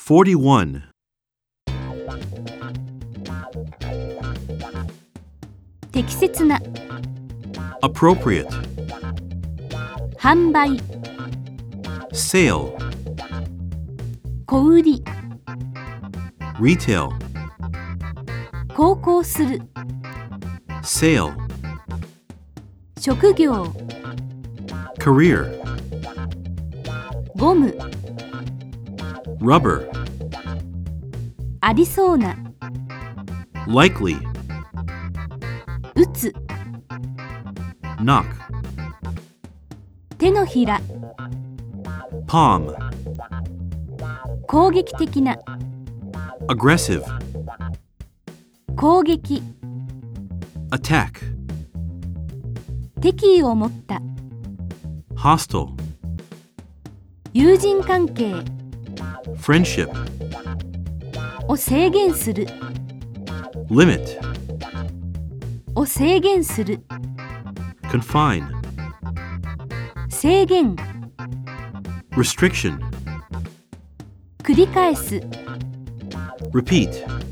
41. 適切な、 Appropriate. 販売、 Sale. 小売り、 Retail. 航行する、 Sale. 職業、 Career. ゴム、 Rubber. ありそうな、 Likely. 打つ、 Knock. 手のひら、 Palm. 攻撃的な、 Aggressive. 攻撃、 Attack. 敵意を持った、 Hostile. 友人関係 Friendship. を制限する、 Limit. を制限する、 Confine. 制限、 Restriction. 繰り返す、 Repeat.